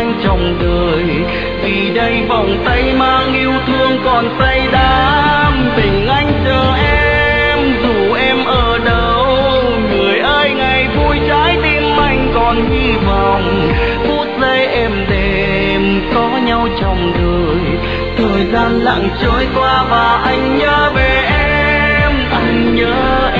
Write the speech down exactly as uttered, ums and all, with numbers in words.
anh trong đời. Vì đây vòng tay mang yêu thương còn say đắm, tình anh chờ em dù em ở đâu. Người ơi ngày vui trái tim anh còn hy vọng, phút giây êm đềm có nhau trong đời. Thời gian lặng trôi qua và anh nhớ về em, anh nhớ